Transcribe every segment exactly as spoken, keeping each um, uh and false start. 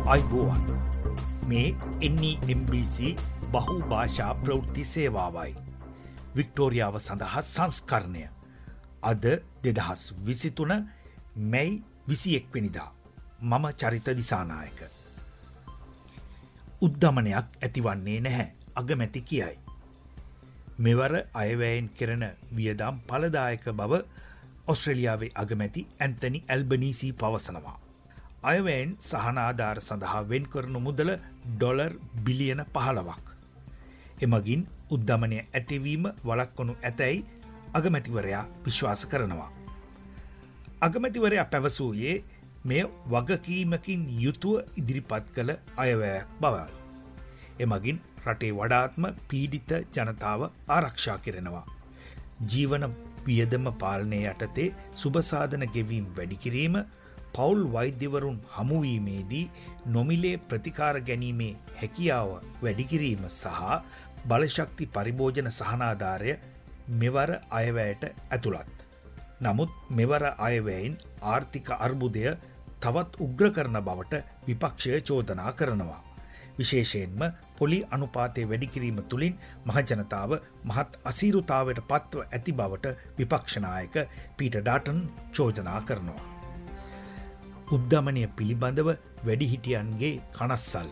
අයිබෝවන් මේ එන් ඊ එම් බී සී බහු භාෂා ප්‍රවෘත්ති සේවාවයි. වික්ටෝරියාව සඳහා සංස්කරණය අද දෙදහස් විසිතුන මැයි විසිඑක් වෙනිදා. මම චරිත දිසානායක. උද්ධමනයක් ඇතිවන්නේ නැහැ අගමැති කියයි. මෙවර අයවැයෙන් කෙරෙන වියදම් ඵලදායක බව ඔස්ට්‍රේලියාවේ අගමැති ඇන්තනි ඇල්බනීසි පවසනවා. අයවැයෙන් සහනාධාර සඳහා වෙන් කරනු මුදල ඩොලර් බිලියන පහළොවක්. එමගින් උද්ධමනය ඇතිවීම වළක්වනු ඇතැයි අගමැතිවරයා විශ්වාස කරනවා. අගමැතිවරයා පැවසූයේ මෙය වගකීමකින් යුතුව ඉදිරිපත් කළ අයවැයක් බවයි. එමගින් රටේ වඩාත්ම පීඩිත ජනතාව ආරක්ෂා කෙරෙනවා. ජීවන වියදම පාලනය යටතේ සුබසාධන ගෙවීම් වැඩි කිරීම, පවුල් වෛද්‍යවරුන් හමුවීමේදී නොමිලේ ප්‍රතිකාර ගැනීමේ හැකියාව වැඩිකිරීම සහ බලශක්ති පරිභෝජන සහනාධාරය මෙවර අයවැයට ඇතුළත්. නමුත් මෙවර අයවැයින් ආර්ථික අර්බුදය තවත් උග්‍ර කරන බවට විපක්ෂය චෝදනා කරනවා. විශේෂයෙන්ම පොලි අනුපාතය වැඩිකිරීම තුළින් මහජනතාව මහත් අසීරුතාවට පත්ව ඇති බවට විපක්ෂනායක පීටර් ඩාටන් චෝදනා කරනවා. උද්ධමනය පිළිබඳව වැඩිහිටියන්ගේ කනස්සල්ල.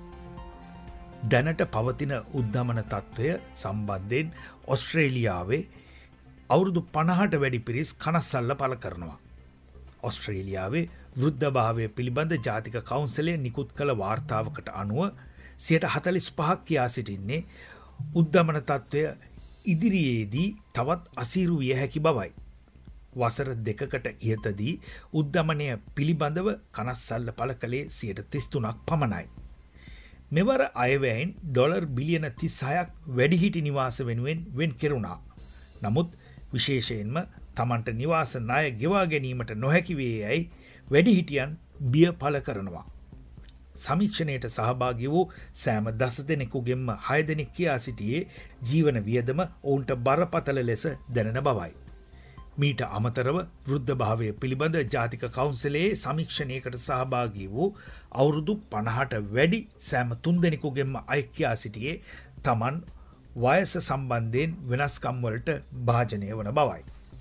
දැනට පවතින උද්ධමන තත්ත්වය සම්බන්ධයෙන් ඔස්ට්‍රේලියාවේ අවුරුදු පනහට වැඩි පිරිස් කනස්සල්ල පළ කරනවා. ඔස්ට්‍රේලියාවේ වෘද්ධභාවය පිළිබඳ ජාතික කවුන්සලය නිකුත් කළ වාර්තාවකට අනුව සියයට හතළිස් පහක් කියා සිටින්නේ උද්ධමන තත්ත්වය ඉදිරියේදී තවත් අසීරු විය හැකි බවයි. වසර දෙකකට ඉහතදී උද්ධමනය පිළිබඳව කනස්සල්ල පළ කළේ සියයට තිස්තුනක් පමණයි. මෙවර අයවැයෙන් ඩොලර් බිලියන තිස්හයක් වැඩිහිටි නිවාස වෙනුවෙන් වෙන් කෙරුණා. නමුත් විශේෂයෙන්ම තමන්ට නිවාස ණය ගෙවා ගැනීමට නොහැකිවේ යැයි වැඩිහිටියන් බිය පළ කරනවා. සමීක්ෂණයට සහභාගී වූ සෑම දස දෙනෙකුගෙන්ම හය දෙනෙක් කියා සිටියේ ජීවන වියදම ඔවුන්ට බරපතල ලෙස දැනෙන බවයි. මීට අමතරව වෘද්ධ භාවය පිළිබඳ ජාතික කවුන්සලයේ සමීක්ෂණයකට සහභාගී වූ අවුරුදු පනහට වැඩි සෑම තුන් දෙනෙකුගෙන්ම අය කියා සිටියේ තමන් වයස සම්බන්ධයෙන් වෙනස්කම්වලට භාජනය වන බවයි.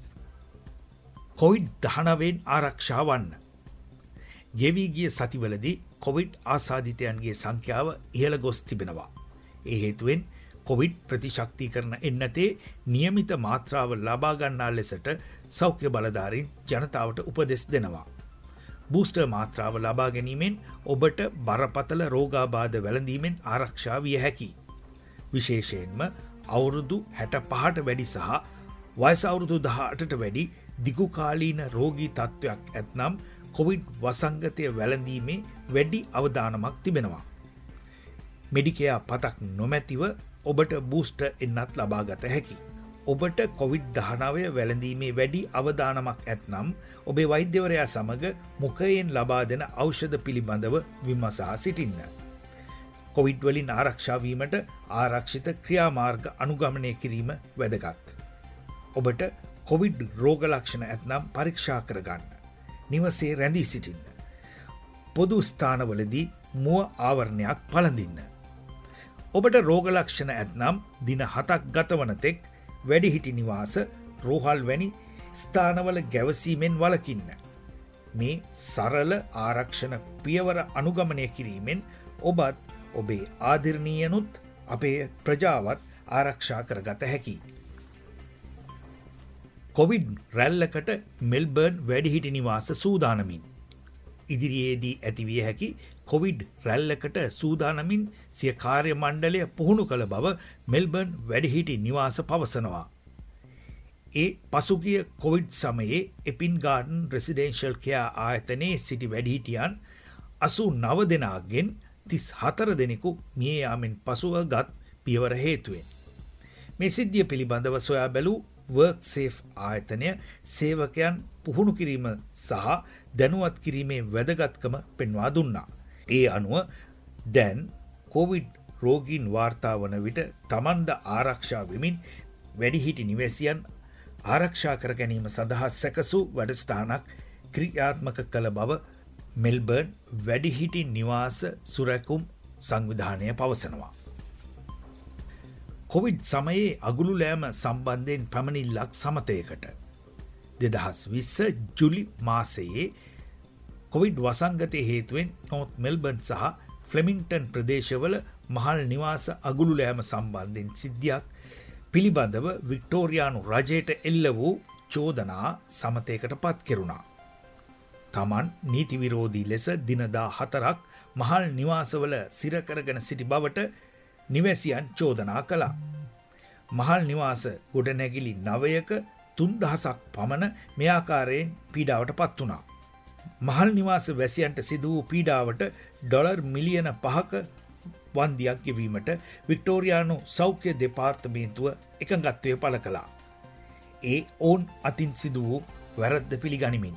කොවිඩ් දහනවයෙන් ආරක්ෂා වන්න. ගෙවී ගිය සතිවලදී කොවිඩ් ආසාදිතයන්ගේ සංඛ්‍යාව ඉහළ ගොස් තිබෙනවා. ඒ හේතුවෙන් කොවිඩ් ප්‍රතිශක්තිකරණ එන්නතේ නියමිත මාත්‍රාව ලබා ගන්නා ලෙසට සෞඛ්‍ය බලධාරීන් ජනතාවට උපදෙස් දෙනවා. බූස්ටර් මාත්‍රාව ලබා ගැනීමෙන් ඔබට බරපතල රෝගාබාධ වැළඳීමෙන් ආරක්ෂා විය හැකි. විශේෂයෙන්ම අවුරුදු හැට පහට වැඩි සහ වයස අවුරුදු දහඅටට වැඩි දිගුකාලීන රෝගී තත්ත්වයක් ඇත්නම් කොවිඩ් වසංගතය වැළඳීමේ වැඩි අවදානමක් තිබෙනවා. මෙඩිකෙයා පතක් නොමැතිව ඔබට බූස්ටර් එන්නත් ලබාගත හැකි. ඔබට කොවිඩ් දහනවය වැළඳීමේ වැඩි අවදානමක් ඇත්නම් ඔබේ වෛද්‍යවරයා සමග මුඛයෙන් ලබා දෙන ඖෂධ පිළිබඳව විමසා සිටින්න. කොවිඩ් වලින් ආරක්ෂා වීමට ආරක්ෂිත ක්‍රියාමාර්ග අනුගමනය කිරීම වැදගත්. ඔබට කොවිඩ් රෝග ලක්ෂණ ඇත්නම් පරීක්ෂා කරගන්න. නිවසේ රැඳී සිටින්න. පොදු ස්ථානවලදී මුව ආවරණයක් පළඳින්න. ඔබට රෝග ලක්ෂණ ඇත්නම් දින හතක් ගතවන තෙක් වැඩිහිටි නිවාස රෝහල් වැනි ස්ථානවල ගැවසීමෙන් වළකින්න. මේ සරල ආරක්ෂණ පියවර අනුගමනය කිරීමෙන් ඔබත් ඔබේ ආදරණීයනුත් අපේ ප්‍රජාවත් ආරක්ෂා කරගත හැකි. කොවිඩ් රැල්ලකට මෙල්බර්න් වැඩිහිටි නිවාස සූදානමින්. ඉදිරියේදී ඇතිවිය හැකි කොවිඩ් රැල්ලකට සූදානමින් සිය කාර්ය මණ්ඩලය පුහුණු කළ බව මෙල්බර්න් වැඩිහිටි නිවාස පවසනවා. ඒ පසුගිය කොවිඩ් සමයේ එපින් ගාඩන් රෙසිඩෙන්ෂල් කෙයා ආයතනයේ සිටි වැඩිහිටියන් අසූ නව දෙනාගෙන් තිස් හතර දෙනෙකු මිය යාමෙන් පසුව ගත් පියවර හේතුවෙන්. මේ සිද්ධිය පිළිබඳව සොයා බැලූ වර්ක්සේෆ් ආයතනය සේවකයන් පුහුණු කිරීම සහ දැනුවත් කිරීමේ වැදගත්කම පෙන්වා දුන්නා. ඒ අනුව දැන් කොවිඩ් රෝගීන් වාර්තා වන විට තමන්ද ආරක්ෂා වෙමින් වැඩිහිටි නිවැසියන් ආරක්ෂා කර ගැනීම සඳහා සැකසූ වැඩසටහනක් ක්‍රියාත්මක කළ බව මෙල්බර්න් වැඩිහිටි නිවාස සුරැකුම් සංවිධානය පවසනවා. කොවිඩ් සමයේ අගුළු ලෑම සම්බන්ධයෙන් පැමිණිල්ලක් සමතයකට දෙදහස් විස්ස ජුලි මාසයේ කොවිඩ් වසංගතය හේතුවෙන් නොත් මෙල්බර්න් සහ ෆ්ලෙමින්ටන් ප්‍රදේශවල මහල් නිවාස අගුළු ලෑම සම්බන්ධයෙන් සිද්ධියක් පිළිබඳව වික්ටෝරියානු රජයට එල්ල වූ චෝදනා සමතයකට පත් කෙරුණා. තමන් නීති විරෝධී ලෙස දිනදා හතරක් මහල් නිවාසවල සිරකරගෙන සිටි බවට නිවැසියන් චෝදනා කළා. මහල් නිවාස ගොඩනැගිලි නවයක තුන්දහසක් පමණ මේ ආකාරයෙන් පීඩාවට පත් වුණා. මහල් නිවාස වැසියන්ට සිදු වූ පීඩාවට ඩොලර් මිලියන පහක වන්දියක් ගෙවීමට වික්ටෝරියානු සෞඛ්‍ය දෙපාර්තමේන්තුව එකඟත්වය පළ කළා. ඒ ඔවුන් අතින් සිදු වූ වැරද්ද පිළිගනිමින්.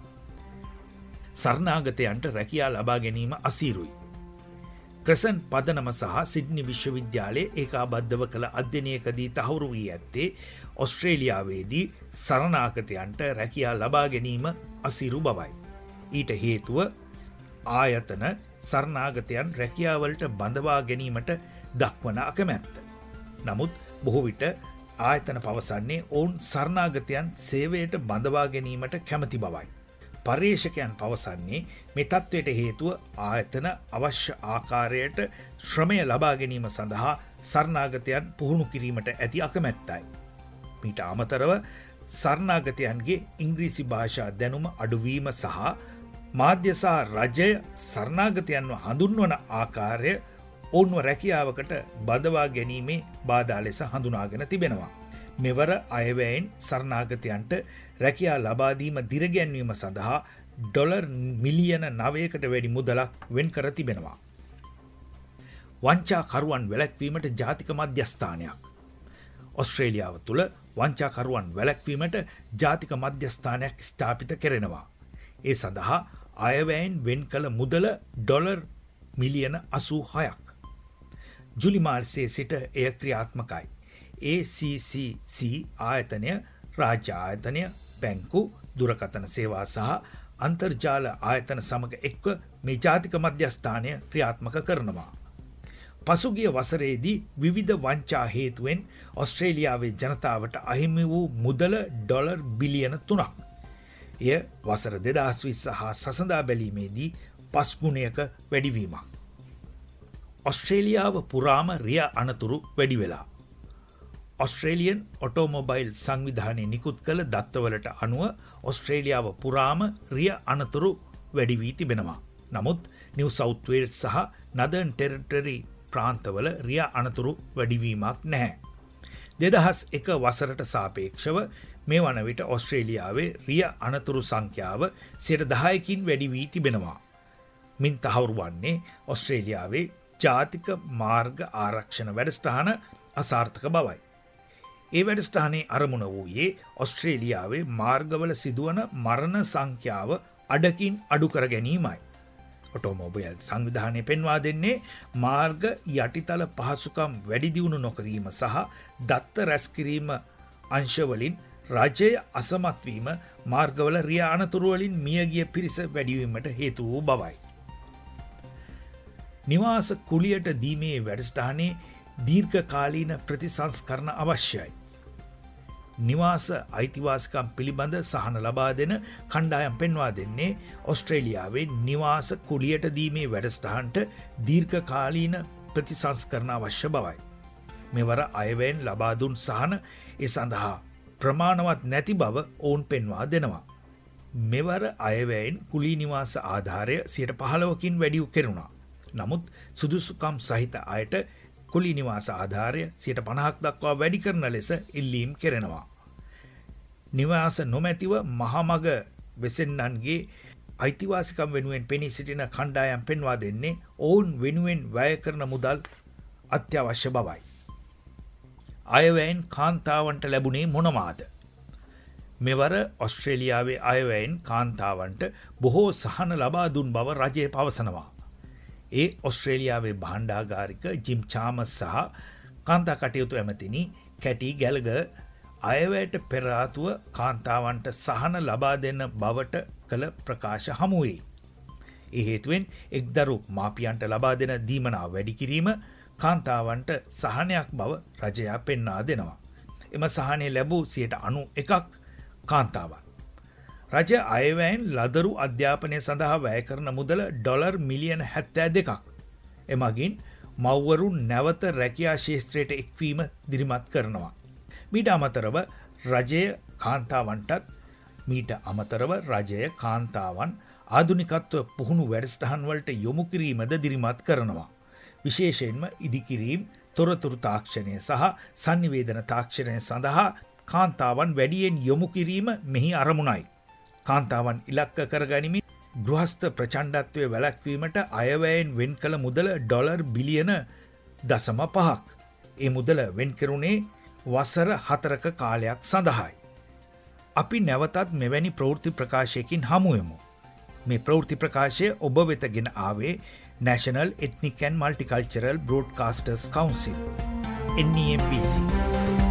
සරණාගතයන්ට රැකියා ලබා ගැනීම අසීරුයි. ක්‍රසන් පදනම සහ සිඩ්නි විශ්වවිද්‍යාලයේ ඒකාබද්ධව කළ අධ්‍යයනයකදී තහවුරු වී ඇත්තේ ඔස්ට්‍රේලියාවේදී සරණාගතයන්ට රැකියා ලබා ගැනීම අසීරු බවයි. ඊට හේතුව ආයතන සරණාගතයන් රැකියාවලට බඳවා ගැනීමට දක්වන අකමැත්ත. නමුත් බොහෝ විට ආයතන පවසන්නේ ඔවුන් සරණාගතයන් සේවයට බඳවා ගැනීමට කැමති බවයි. පර්යේෂකයන් පවසන්නේ මේ තත්ත්වයට හේතුව ආයතන අවශ්‍ය ආකාරයට ශ්‍රමය ලබා ගැනීම සඳහා සරණාගතයන් පුහුණු කිරීමට ඇති අකමැත්තයි. මීට අමතරව සරණාගතයන්ගේ ඉංග්‍රීසි භාෂා දැනුම අඩුවීම සහ මාධ්‍ය සහ රජය සරණාගතයන්ව හඳුන්වන ආකාරය ඔවුන්ව රැකියාවකට බඳවා ගැනීමේ බාධා ලෙස හඳුනාගෙන තිබෙනවා. මෙවර අයවැයෙන් සරණාගතයන්ට රැකියා ලබාදීම දිරගැන්වීම සඳහා ඩොලර් මිලියන නවයකට වැඩි මුදලක් වෙන් කර තිබෙනවා. වංචාකරුවන් වැළැක්වීමට ජාතික මධ්‍යස්ථානයක්. ඔස්ට්‍රේලියාව තුළ වංචාකරුවන් වැළැක්වීමට ජාතික මධ්‍යස්ථානයක් ස්ථාපිත කෙරෙනවා. ඒ සඳහා අයවැයෙන් වෙන් කළ මුදල ඩොලර් මිලියන අසූ හයක්. ජුලි මාර්සයේ සිට එය ක්‍රියාත්මකයි. ඒ සී සී සී ආයතනය රාජ්‍ය ආයතනය බැංකු දුරකථන සේවා සහ අන්තර්ජාල ආයතන සමග එක්ව මේ ජාතික මධ්‍යස්ථානය ක්‍රියාත්මක කරනවා. පසුගිය වසරේදී විවිධ වංචා හේතුවෙන් ඔස්ට්‍රේලියාවේ ජනතාවට අහිමි වූ මුදල ඩොලර් බිලියන තුනක්. එය වසර දෙදහස් විස්ස හා සසඳා බැලීමේදී පස්ගුණයක වැඩිවීමක්. ඔස්ට්‍රේලියාව පුරාම රිය අනතුරු වැඩි වෙලා. ඔස්ට්‍රේලියන් ඔටෝමොබයිල් සංවිධානය නිකුත් කළ දත්තවලට අනුව ඔස්ට්‍රේලියාව පුරාම රිය අනතුරු වැඩි වී තිබෙනවා. නමුත් නිව් සවුත් වේල්ස් සහ නදර්න් ටෙරිටරි ප්‍රාන්තවල රිය අනතුරු වැඩිවීමක් නැහැ. දෙදහස් එක වසරට සාපේක්ෂව මේ වන විට ඔස්ට්‍රේලියාවේ රිය අනතුරු සංඛ්‍යාව සියයට දහයකින් වැඩි වී තිබෙනවා. මින් තහවුරු වන්නේ ඔස්ට්‍රේලියාවේ ජාතික මාර්ග ආරක්ෂණ වැඩසටහන අසාර්ථක බවයි. ඒ වැඩසටහනේ අරමුණ වූයේ ඔස්ට්‍රේලියාවේ මාර්ගවල සිදුවන මරණ සංඛ්‍යාව අඩකින් අඩු කර ගැනීමයි. ඔටෝමොබයිල් සංවිධානය පෙන්වා දෙන්නේ මාර්ග යටිතල පහසුකම් වැඩි දියුණු නොකිරීම සහ දත්ත රැස්කිරීම අංශවලින් රජය අසමත්වීම මාර්ගවල රිය අනතුරුවලින් මියගිය පිරිස වැඩිවීමට හේතු වූ බවයි. නිවාස කුලියට දීමේ වැඩසටහනේ දීර්ඝකාලීන ප්‍රතිසංස්කරණ අවශ්‍යයි. නිවාස අයිතිවාසිකම් පිළිබඳ සහන ලබා දෙන කණ්ඩායම් පෙන්වා දෙන්නේ ඔස්ට්‍රේලියාවේ නිවාස කුලියට දීමේ වැඩසටහනට දීර්ඝකාලීන ප්‍රතිසංස්කරණ අවශ්‍ය බවයි. මෙවර අයවැයෙන් ලබා දුන් සහන ඒ සඳහා ප්‍රමාණවත් නැති බව ඔවුන් පෙන්වා දෙනවා. මෙවර අයවැයෙන් කුලී නිවාස ආධාරය සියයට පහළොවකින් වැඩි කෙරුණා. නමුත් සුදුසුකම් සහිත අයට කුලී නිවාස ආධාරය සියයට පණහක් දක්වා වැඩි කරන ලෙස ඉල්ලීම් කෙරෙනවා. නිවාස නොමැතිව මහමග වෙසෙන්නන්ගේ අයිතිවාසිකම් වෙනුවෙන් පෙනී සිටින කණ්ඩායම් පෙන්වා දෙන්නේ ඔවුන් වෙනුවෙන් වැය කරන මුදල් අත්‍යවශ්‍ය බවයි. අයවැයෙන් කාන්තාවන්ට ලැබුණේ මොනවාද? මෙවර ඔස්ට්‍රේලියාවේ අයවැයෙන් කාන්තාවන්ට බොහෝ සහන ලබා දුන් බව රජය පවසනවා. ඒ ඔස්ට්‍රේලියාවේ භාණ්ඩාගාරික ජිම් චාමස් සහ කාන්තා කටයුතු ඇමතිනි කැටි ගැලග අයවැයට පෙරාතුව කාන්තාවන්ට සහන ලබා දෙන්න බවට කළ ප්‍රකාශ හමුවේ. ඒ හේතුවෙන් එක්දරු මාපියන්ට ලබා දෙන දීමනා වැඩි කිරීම කාන්තාවන්ට සහනයක් බව රජය පෙන්වා දෙනවා. එම සහනය ලැබූ සියයට අනු එකක් කාන්තාවන්. රජය අයවැයෙන් ලදරු අධ්‍යාපනය සඳහා වැය කරන මුදල ඩොලර් මිලියන හැත්තෑ දෙකක්. එමගින් මව්වරු නැවත රැකියා ශේෂත්‍රයට එක්වීම දිරිමත් කරනවා. මීට අමතරව රජය කාන්තාවන්ටත් මීට අමතරව රජය කාන්තාවන් ආධුනිකත්ව පුහුණු වැඩසටහන් වලට යොමු කිරීමද දිරිමත් කරනවා. විශේෂයෙන්ම ඉදිකිරීම්, තොරතුරු තාක්ෂණය සහ sannivedana තාක්ෂණය සඳහා කාන්තාවන් වැඩියෙන් යොමු කිරීම මෙහි අරමුණයි. කාන්තාවන් ඉලක්ක කරගනිමින් ගෘහස්ත ප්‍රචණ්ඩත්වය වැළැක්වීමට අයවැයෙන් වෙන් කළ මුදල ඩොලර් බිලියන දශම පහක්. ඒ මුදල වෙන් කෙරුණේ වසර හතරක කාලයක් සඳහායි. අපි නැවතත් මෙවැනි ප්‍රවෘත්ති ප්‍රකාශයකින් හමුවෙමු. මේ ප්‍රවෘත්ති ප්‍රකාශය ඔබ වෙතගෙන ආවේ National Ethnic and Multicultural Broadcasters Council N E M B C.